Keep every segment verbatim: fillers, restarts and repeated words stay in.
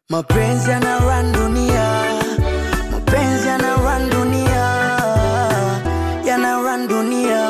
Mapenzi yana dunia, mapenzi yana dunia, yana dunia.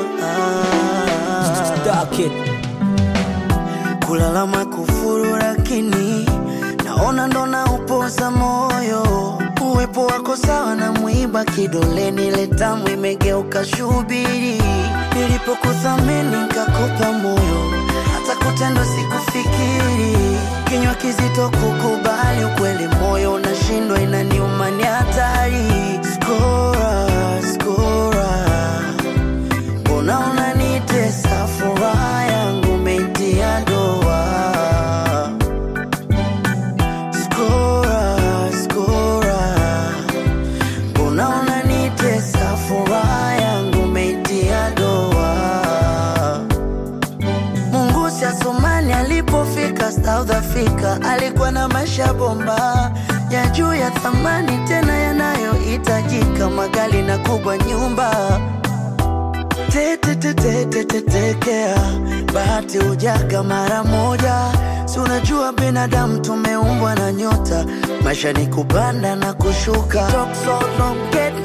Stuck it. Kulalama kufuru lakini naona ndo na upoza moyo. Uwepo wako sawa na mwiba kidoleni, letamu imegeuka shubiri. Nilipokuthamini nikakupa moyo, hata kutendo sikufikiri. Kinywa kizito kukubali ukweli, moyo unashindwa, inaniuma, ni hatari. Skora, skora, mbona unanitesa? Furaha yangu umeitia doa. Skora, skora, mbona unanitesa? Furaha yangu umeitia doa. Mungu si Asumani alipofika South Africa, alikuwa na maisha bomba ya juu ya thamani, tena yanayohitajika, magari na kubwa nyumba. Tete tete tete tekea, bahati hujaga mara moja. Si unajua binadamu tumeumbwa na nyota, maisha ni kupanda na kushuka. Talk so long, get